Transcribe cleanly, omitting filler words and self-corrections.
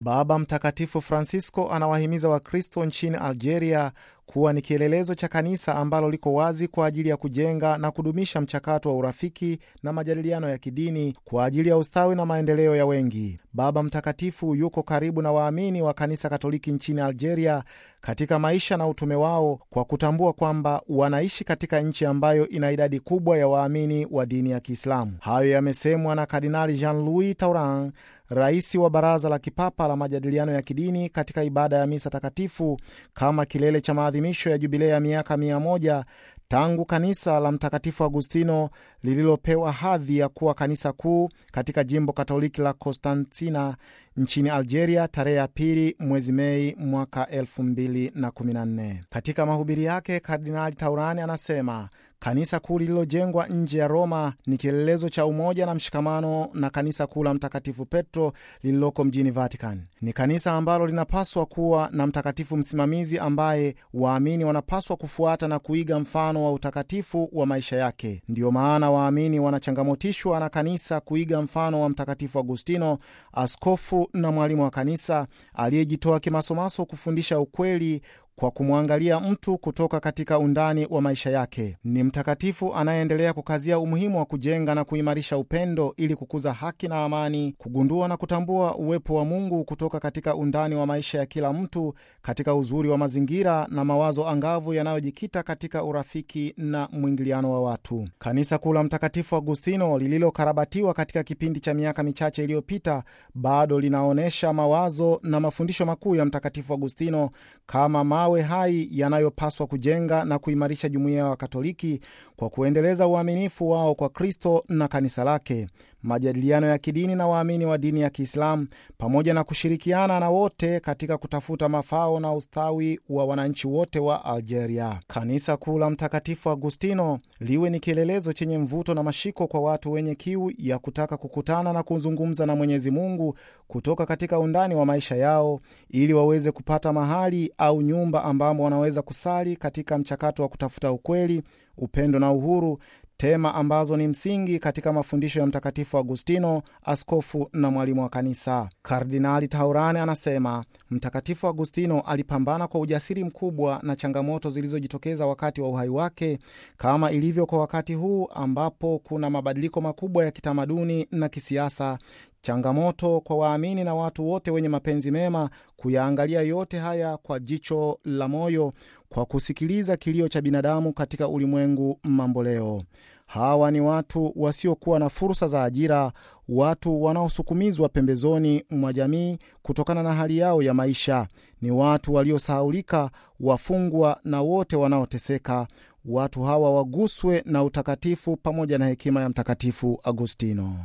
Baba Mtakatifu Francisco anawahimiza Wakristo nchini Algeria kuwa ni kielelezo cha kanisa ambalo liko wazi kwa ajili ya kujenga na kudumisha mchakato wa urafiki na majadiliano ya kidini kwa ajili ya ustawi na maendeleo ya wengi. Baba Mtakatifu yuko karibu na waamini wa kanisa Katoliki nchini Algeria katika maisha na utume wao, kwa kutambua kwamba wanaishi katika nchi ambayo ina idadi kubwa ya waamini wa dini ya Kiislamu. Hayo yamesemwa na Kardinali Jean-Louis Tauran, rais wa Baraza la Kipapa la Majadiliano ya Kidini, katika ibada ya misa takatifu kama kilele cha maadhimisho ya jubilei ya miaka 100 tangu kanisa la Mtakatifu Agustino lililopewa hadhi ya kuwa kanisa kuu katika jimbo Katoliki la Constantina nchini Algeria tarehe ya 2 mwezi Mei mwaka 2014. Katika mahubiri yake, Kardinali Taurani anasema kanisa kuu lililojengwa nje ya Roma ni kielelezo cha umoja na mshikamano na kanisa kuu la Mtakatifu Petro lililoko mjini Vatican. Ni kanisa ambalo linapaswa kuwa na mtakatifu msimamizi ambaye waamini wanapaswa kufuata na kuiga mfano wa utakatifu wa maisha yake. Ndiyo maana waamini wanachangamotishwa na kanisa kuiga mfano wa Mtakatifu Agustino, askofu na mwalimu wa kanisa aliyejitoa kimasomaso kufundisha ukweli kwa kumwangalia mtu kutoka katika undani wa maisha yake. Ni mtakatifu anayeendelea kukazia umuhimu wa kujenga na kuimarisha upendo ili kukuza haki na amani, kugundua na kutambua uwepo wa Mungu kutoka katika undani wa maisha ya kila mtu, katika uzuri wa mazingira na mawazo angavu yanayojikita katika urafiki na mwingiliano wa watu. Kanisa kuu la Mtakatifu Agustino lililokarabatiwa katika kipindi cha miaka michache iliyopita bado linaonyesha mawazo na mafundisho makuu ya Mtakatifu Agustino kama mawe hai yanayopaswa kujenga na kuimarisha jumuiya ya Wakatoliki kwa kuendeleza uaminifu wao kwa Kristo na kanisa lake, majadiliano ya kidini na waamini wa dini ya Kiislamu, pamoja na kushirikiana na wote katika kutafuta mafao na ustawi wa wananchi wote wa Algeria. Kanisa kuu la Mtakatifu Agustino liwe ni kielelezo chenye mvuto na mashiko kwa watu wenye kiu ya kutaka kukutana na kuzungumza na Mwenyezi Mungu kutoka katika undani wa maisha yao, ili waweze kupata mahali au nyumba ambamo wanaweza kusali katika mchakato wa kutafuta ukweli, upendo na uhuru, tema ambazo ni msingi katika mafundisho ya Mtakatifu Agustino, askofu na mwalimu wa kanisa. Kardinali Taurani anasema Mtakatifu Agustino alipambana kwa ujasiri mkubwa na changamoto zilizojitokeza wakati wa uhai wake, kama ilivyo kwa wakati huu ambapo kuna mabadiliko makubwa ya kitamaduni na kisiasa. Changamoto kwa waamini na watu wote wenye mapenzi mema kuyaangalia yote haya kwa jicho la moyo, kwa kusikiliza kilio cha binadamu katika ulimwengu mamboleo. Hawa ni watu wasiokuwa na fursa za ajira, watu wanaosukumizwa pembezoni mwa jamii kutokana na hali yao ya maisha. Ni watu waliosahaulika, wafungwa na wote wanaoteseka. Watu hawa waguswe na utakatifu pamoja na hekima ya Mtakatifu Agustino.